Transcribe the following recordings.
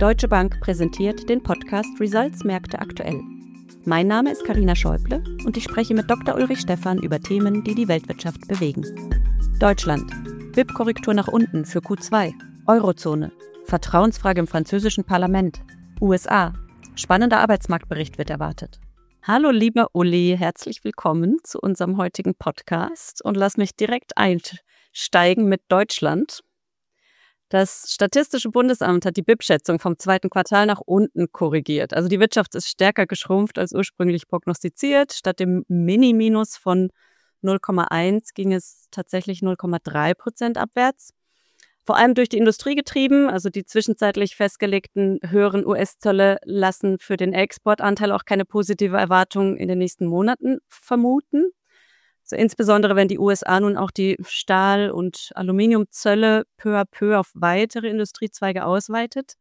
Deutsche Bank präsentiert den Podcast Results Märkte aktuell. Mein Name ist Carina Schäuble und ich spreche mit Dr. Ulrich Stephan über Themen, die die Weltwirtschaft bewegen. Deutschland. BIP-Korrektur nach unten für Q2. Eurozone. Vertrauensfrage im französischen Parlament. USA. Spannender Arbeitsmarktbericht wird erwartet. Hallo lieber Uli, herzlich willkommen zu unserem heutigen Podcast und lass mich direkt einsteigen mit Deutschland. Das Statistische Bundesamt hat die BIP-Schätzung vom zweiten Quartal nach unten korrigiert. Also die Wirtschaft ist stärker geschrumpft als ursprünglich prognostiziert. Statt dem Mini-Minus von 0,1 ging es tatsächlich 0,3% abwärts. Vor allem durch die Industrie getrieben, also die zwischenzeitlich festgelegten höheren US-Zölle lassen für den Exportanteil auch keine positive Erwartung in den nächsten Monaten vermuten. So insbesondere wenn die USA nun auch die Stahl- und Aluminiumzölle peu à peu auf weitere Industriezweige ausweitet.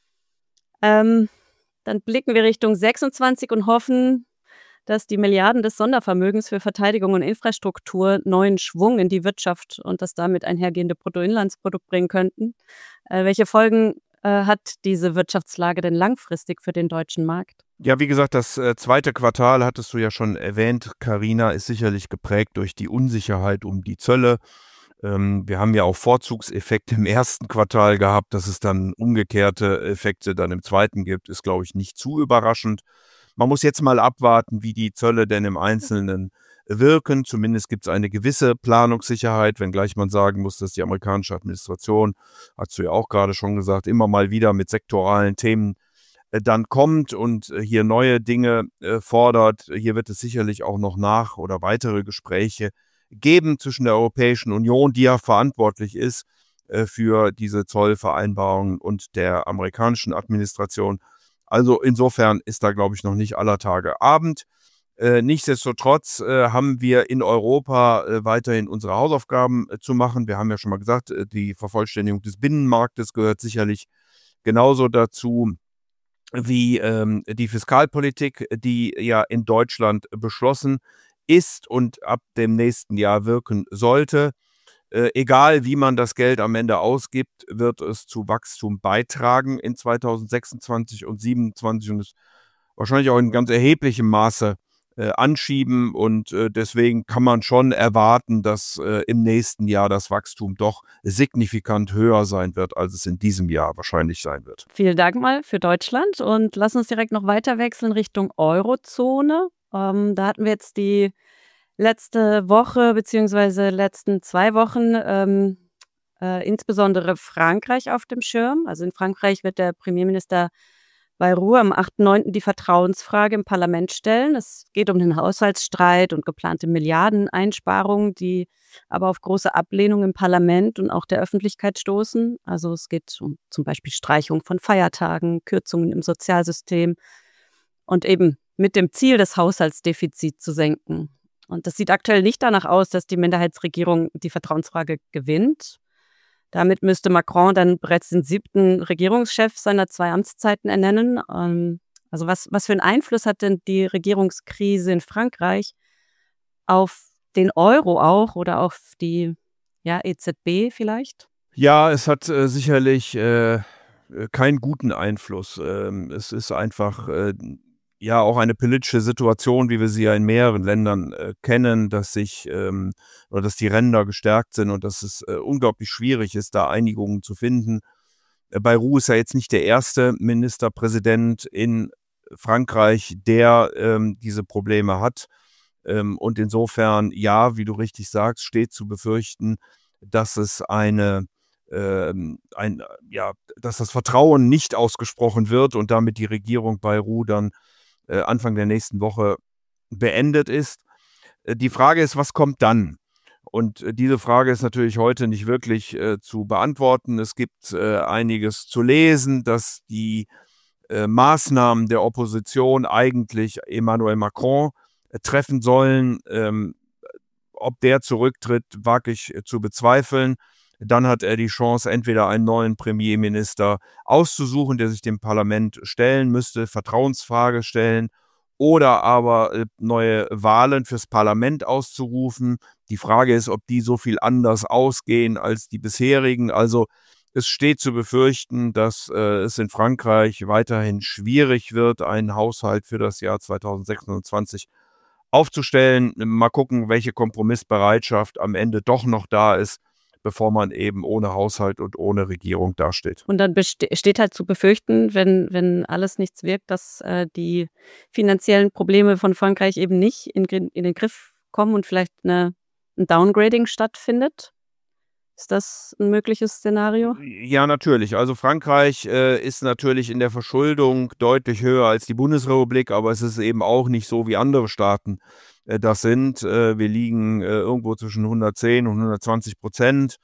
Dann blicken wir Richtung 26 und hoffen, dass die Milliarden des Sondervermögens für Verteidigung und Infrastruktur neuen Schwung in die Wirtschaft und das damit einhergehende Bruttoinlandsprodukt bringen könnten. Welche Folgen hat diese Wirtschaftslage denn langfristig für den deutschen Markt? Ja, wie gesagt, das zweite Quartal, hattest du ja schon erwähnt, Carina, ist sicherlich geprägt durch die Unsicherheit um die Zölle. Wir haben ja auch Vorzugseffekte im ersten Quartal gehabt, dass es dann umgekehrte Effekte dann im zweiten gibt, ist, glaube ich, nicht zu überraschend. Man muss jetzt mal abwarten, wie die Zölle denn im Einzelnen wirken. Zumindest gibt es eine gewisse Planungssicherheit, wenngleich man sagen muss, dass die amerikanische Administration, hast du ja auch gerade schon gesagt, immer mal wieder mit sektoralen Themen dann kommt und hier neue Dinge fordert. Hier wird es sicherlich auch noch oder weitere Gespräche geben zwischen der Europäischen Union, die ja verantwortlich ist für diese Zollvereinbarungen, und der amerikanischen Administration. Also insofern ist da, glaube ich, noch nicht aller Tage Abend. Nichtsdestotrotz haben wir in Europa weiterhin unsere Hausaufgaben zu machen. Wir haben ja schon mal gesagt, die Vervollständigung des Binnenmarktes gehört sicherlich genauso dazu wie die Fiskalpolitik, die ja in Deutschland beschlossen ist und ab dem nächsten Jahr wirken sollte. Egal, wie man das Geld am Ende ausgibt, wird es zu Wachstum beitragen in 2026 und 2027 und es wahrscheinlich auch in ganz erheblichem Maße anschieben. Und deswegen kann man schon erwarten, dass im nächsten Jahr das Wachstum doch signifikant höher sein wird, als es in diesem Jahr wahrscheinlich sein wird. Vielen Dank mal für Deutschland und lass uns direkt noch weiter wechseln Richtung Eurozone. Da hatten wir jetzt die letzte Woche bzw. letzten 2 Wochen insbesondere Frankreich auf dem Schirm. Also in Frankreich wird der Premierminister Bayrou am 8.9. die Vertrauensfrage im Parlament stellen. Es geht um den Haushaltsstreit und geplante Milliardeneinsparungen, die aber auf große Ablehnung im Parlament und auch der Öffentlichkeit stoßen. Also es geht um zum Beispiel Streichung von Feiertagen, Kürzungen im Sozialsystem und eben mit dem Ziel, das Haushaltsdefizit zu senken. Und das sieht aktuell nicht danach aus, dass die Minderheitsregierung die Vertrauensfrage gewinnt. Damit müsste Macron dann bereits den 7. Regierungschef seiner 2 Amtszeiten ernennen. Also was für einen Einfluss hat denn die Regierungskrise in Frankreich auf den Euro auch oder auf die EZB vielleicht? Ja, es hat sicherlich keinen guten Einfluss. Es ist einfach auch eine politische Situation, wie wir sie ja in mehreren Ländern kennen, dass dass die Ränder gestärkt sind und dass es unglaublich schwierig ist, da Einigungen zu finden. Bayrou ist ja jetzt nicht der erste Ministerpräsident in Frankreich, der diese Probleme hat. Und insofern, ja, wie du richtig sagst, steht zu befürchten, dass es dass das Vertrauen nicht ausgesprochen wird und damit die Regierung Bayrou dann Anfang der nächsten Woche beendet ist. Die Frage ist, was kommt dann? Und diese Frage ist natürlich heute nicht wirklich zu beantworten. Es gibt einiges zu lesen, dass die Maßnahmen der Opposition eigentlich Emmanuel Macron treffen sollen. Ob der zurücktritt, wage ich zu bezweifeln. Dann hat er die Chance, entweder einen neuen Premierminister auszusuchen, der sich dem Parlament stellen müsste, Vertrauensfrage stellen, oder aber neue Wahlen fürs Parlament auszurufen. Die Frage ist, ob die so viel anders ausgehen als die bisherigen. Also Es steht zu befürchten, dass es in Frankreich weiterhin schwierig wird, einen Haushalt für das Jahr 2026 aufzustellen. Mal gucken, welche Kompromissbereitschaft am Ende doch noch da ist, bevor man eben ohne Haushalt und ohne Regierung dasteht. Und dann steht halt zu befürchten, wenn alles nichts wirkt, dass die finanziellen Probleme von Frankreich eben nicht in den Griff kommen und vielleicht ein Downgrading stattfindet. Ist das ein mögliches Szenario? Ja, natürlich. Also Frankreich ist natürlich in der Verschuldung deutlich höher als die Bundesrepublik, aber es ist eben auch nicht so, wie andere Staaten das sind. Wir liegen irgendwo zwischen 110 und 120%.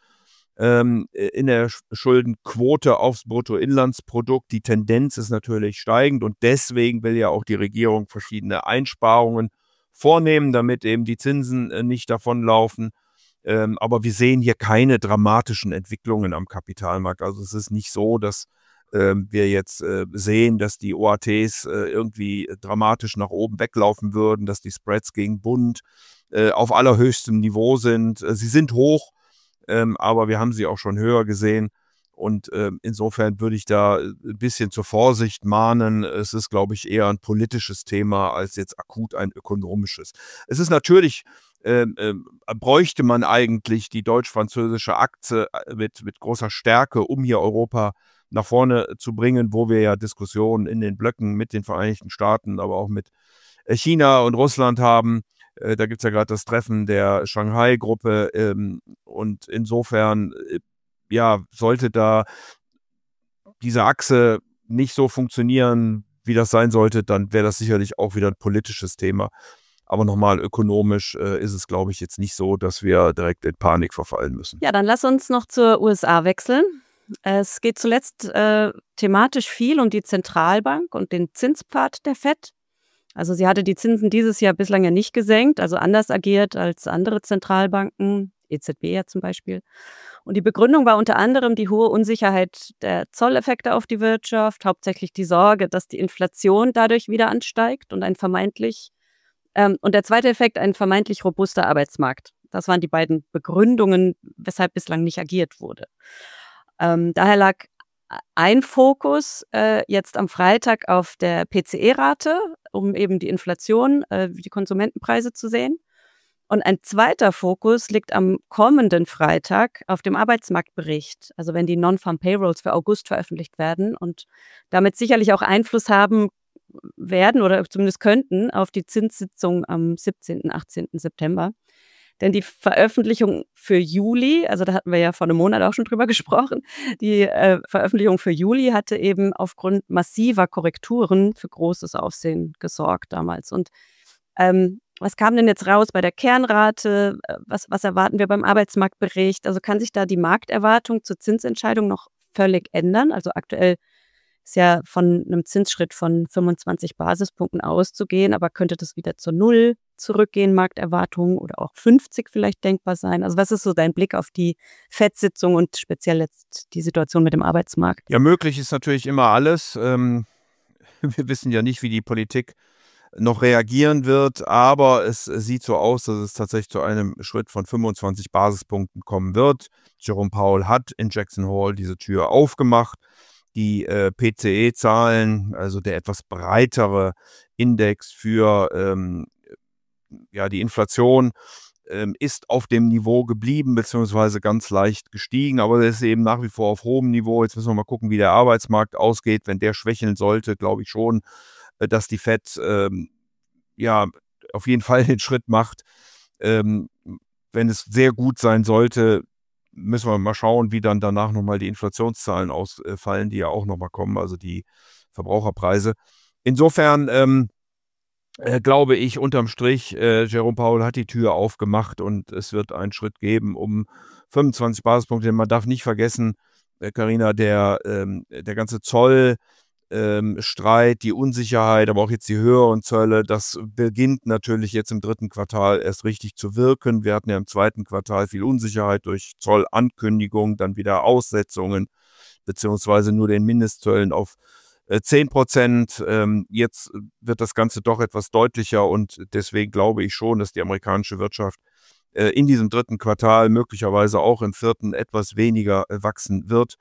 In der Schuldenquote aufs Bruttoinlandsprodukt. Die Tendenz ist natürlich steigend und deswegen will ja auch die Regierung verschiedene Einsparungen vornehmen, damit eben die Zinsen nicht davonlaufen. Aber wir sehen hier keine dramatischen Entwicklungen am Kapitalmarkt. Also es ist nicht so, dass wir jetzt sehen, dass die OATs irgendwie dramatisch nach oben weglaufen würden, dass die Spreads gegen Bund auf allerhöchstem Niveau sind. Sie sind hoch, aber wir haben sie auch schon höher gesehen. Und insofern würde ich da ein bisschen zur Vorsicht mahnen. Es ist, glaube ich, eher ein politisches Thema als jetzt akut ein ökonomisches. Es ist natürlich, bräuchte man eigentlich die deutsch-französische Achse mit großer Stärke, um hier Europa nach vorne zu bringen, wo wir ja Diskussionen in den Blöcken mit den Vereinigten Staaten, aber auch mit China und Russland haben. Da gibt es ja gerade das Treffen der Shanghai-Gruppe und insofern sollte da diese Achse nicht so funktionieren, wie das sein sollte, dann wäre das sicherlich auch wieder ein politisches Thema. Aber nochmal, ökonomisch ist es, glaube ich, jetzt nicht so, dass wir direkt in Panik verfallen müssen. Ja, dann lass uns noch zur USA wechseln. Es geht zuletzt thematisch viel um die Zentralbank und den Zinspfad der FED. Also sie hatte die Zinsen dieses Jahr bislang ja nicht gesenkt, also anders agiert als andere Zentralbanken, EZB ja zum Beispiel. Und die Begründung war unter anderem die hohe Unsicherheit der Zolleffekte auf die Wirtschaft, hauptsächlich die Sorge, dass die Inflation dadurch wieder ansteigt und und der zweite Effekt, ein vermeintlich robuster Arbeitsmarkt. Das waren die beiden Begründungen, weshalb bislang nicht agiert wurde. Daher lag ein Fokus jetzt am Freitag auf der PCE-Rate, um eben die Inflation, die Konsumentenpreise zu sehen. Und ein zweiter Fokus liegt am kommenden Freitag auf dem Arbeitsmarktbericht, also wenn die Non-Farm Payrolls für August veröffentlicht werden und damit sicherlich auch Einfluss haben werden oder zumindest könnten auf die Zinssitzung am 17., 18. September. Denn die Veröffentlichung für Juli, also da hatten wir ja vor einem Monat auch schon drüber gesprochen, die Veröffentlichung für Juli hatte eben aufgrund massiver Korrekturen für großes Aufsehen gesorgt damals. Und was kam denn jetzt raus bei der Kernrate? Was erwarten wir beim Arbeitsmarktbericht? Also kann sich da die Markterwartung zur Zinsentscheidung noch völlig ändern? Also aktuell ist ja von einem Zinsschritt von 25 Basispunkten auszugehen, aber könnte das wieder zur Null zurückgehen, Markterwartungen, oder auch 50 vielleicht denkbar sein? Also was ist so dein Blick auf die FED-Sitzung und speziell jetzt die Situation mit dem Arbeitsmarkt? Ja, möglich ist natürlich immer alles. Wir wissen ja nicht, wie die Politik noch reagieren wird, aber es sieht so aus, dass es tatsächlich zu einem Schritt von 25 Basispunkten kommen wird. Jerome Powell hat in Jackson Hole diese Tür aufgemacht. Die PCE-Zahlen, also der etwas breitere Index für die Inflation, ist auf dem Niveau geblieben, beziehungsweise ganz leicht gestiegen, aber es ist eben nach wie vor auf hohem Niveau. Jetzt müssen wir mal gucken, wie der Arbeitsmarkt ausgeht. Wenn der schwächeln sollte, glaube ich schon, dass die FED auf jeden Fall den Schritt macht. Wenn es sehr gut sein sollte, müssen wir mal schauen, wie dann danach nochmal die Inflationszahlen ausfallen, die ja auch nochmal kommen, also die Verbraucherpreise. Insofern glaube ich, unterm Strich, Jerome Powell hat die Tür aufgemacht und es wird einen Schritt geben um 25 Basispunkte. Man darf nicht vergessen, Carina, der ganze Zollstreit, die Unsicherheit, aber auch jetzt die höheren Zölle, das beginnt natürlich jetzt im dritten Quartal erst richtig zu wirken. Wir hatten ja im zweiten Quartal viel Unsicherheit durch Zollankündigungen, dann wieder Aussetzungen, beziehungsweise nur den Mindestzöllen auf 10%. Jetzt wird das Ganze doch etwas deutlicher und deswegen glaube ich schon, dass die amerikanische Wirtschaft in diesem dritten Quartal, möglicherweise auch im vierten, etwas weniger wachsen wird.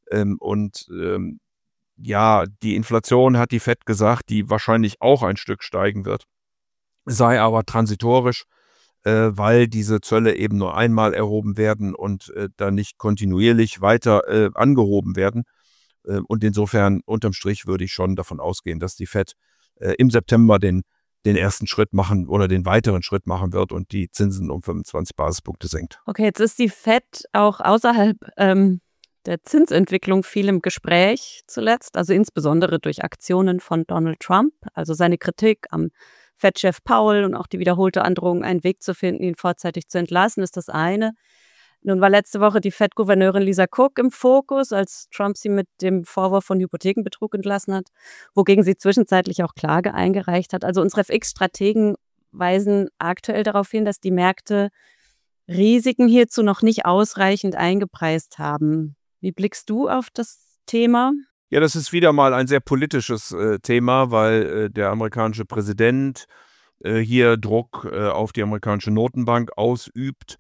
Die Inflation, hat die Fed gesagt, die wahrscheinlich auch ein Stück steigen wird, sei aber transitorisch, weil diese Zölle eben nur einmal erhoben werden und dann nicht kontinuierlich weiter angehoben werden. Und insofern, unterm Strich, würde ich schon davon ausgehen, dass die Fed im September den ersten Schritt machen oder den weiteren Schritt machen wird und die Zinsen um 25 Basispunkte senkt. Okay, jetzt ist die Fed auch außerhalb der Zinsentwicklung viel im Gespräch zuletzt, also insbesondere durch Aktionen von Donald Trump, also seine Kritik am Fed-Chef Powell und auch die wiederholte Androhung, einen Weg zu finden, ihn vorzeitig zu entlassen, ist das eine. Nun war letzte Woche die Fed-Gouverneurin Lisa Cook im Fokus, als Trump sie mit dem Vorwurf von Hypothekenbetrug entlassen hat, wogegen sie zwischenzeitlich auch Klage eingereicht hat. Also unsere FX-Strategen weisen aktuell darauf hin, dass die Märkte Risiken hierzu noch nicht ausreichend eingepreist haben. Wie blickst du auf das Thema? Ja, das ist wieder mal ein sehr politisches Thema, weil der amerikanische Präsident hier Druck auf die amerikanische Notenbank ausübt,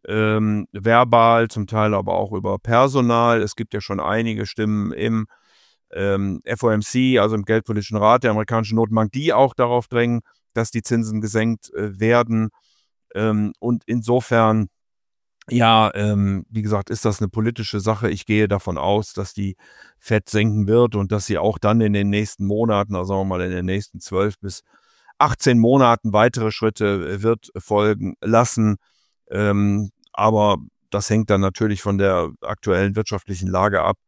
verbal, zum Teil aber auch über Personal. Es gibt ja schon einige Stimmen im FOMC, also im Geldpolitischen Rat der amerikanischen Notenbank, die auch darauf drängen, dass die Zinsen gesenkt werden. Und insofern, wie gesagt, ist das eine politische Sache. Ich gehe davon aus, dass die Fed senken wird und dass sie auch dann in den nächsten Monaten, also sagen wir mal in den nächsten 12 bis 18 Monaten weitere Schritte wird folgen lassen. Aber das hängt dann natürlich von der aktuellen wirtschaftlichen Lage ab.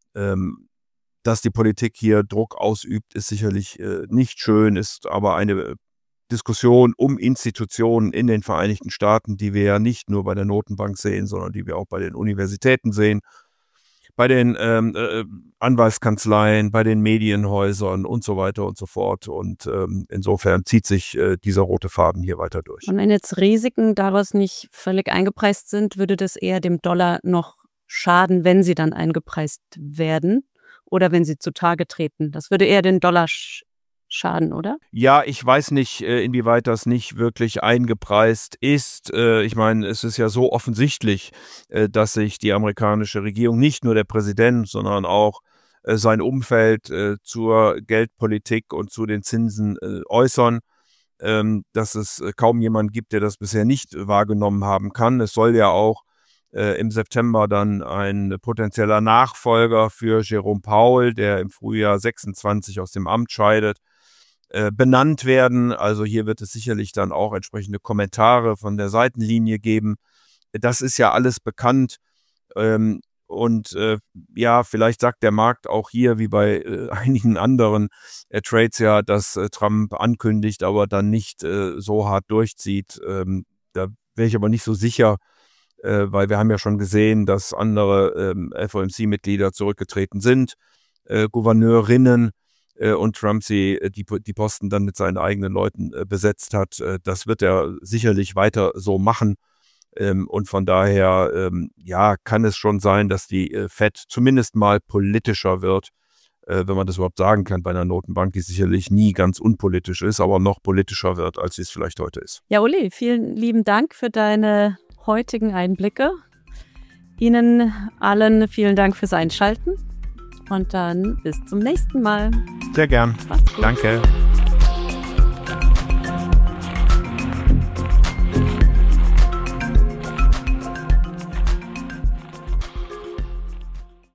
Dass die Politik hier Druck ausübt, ist sicherlich nicht schön, ist aber eine Diskussion um Institutionen in den Vereinigten Staaten, die wir ja nicht nur bei der Notenbank sehen, sondern die wir auch bei den Universitäten sehen, bei den Anwaltskanzleien, bei den Medienhäusern und so weiter und so fort. Und insofern zieht sich dieser rote Faden hier weiter durch. Und wenn jetzt Risiken daraus nicht völlig eingepreist sind, würde das eher dem Dollar noch schaden, wenn sie dann eingepreist werden oder wenn sie zutage treten? Das würde eher den Dollar schaden, oder? Ja, ich weiß nicht, inwieweit das nicht wirklich eingepreist ist. Ich meine, es ist ja so offensichtlich, dass sich die amerikanische Regierung, nicht nur der Präsident, sondern auch sein Umfeld zur Geldpolitik und zu den Zinsen äußern, dass es kaum jemanden gibt, der das bisher nicht wahrgenommen haben kann. Es soll ja auch im September dann ein potenzieller Nachfolger für Jerome Powell, der im Frühjahr 26 aus dem Amt scheidet, benannt werden. Also hier wird es sicherlich dann auch entsprechende Kommentare von der Seitenlinie geben. Das ist ja alles bekannt. Vielleicht sagt der Markt auch hier, wie bei einigen anderen Trades ja, dass Trump ankündigt, aber dann nicht so hart durchzieht. Da wäre ich aber nicht so sicher, weil wir haben ja schon gesehen, dass andere FOMC-Mitglieder zurückgetreten sind, Gouverneurinnen, und Trump die Posten dann mit seinen eigenen Leuten besetzt hat. Das wird er sicherlich weiter so machen. Und von daher, kann es schon sein, dass die Fed zumindest mal politischer wird, wenn man das überhaupt sagen kann, bei einer Notenbank, die sicherlich nie ganz unpolitisch ist, aber noch politischer wird, als sie es vielleicht heute ist. Ja, Uli, vielen lieben Dank für deine heutigen Einblicke. Ihnen allen vielen Dank fürs Einschalten und dann bis zum nächsten Mal. Sehr gern. Mach's gut. Danke.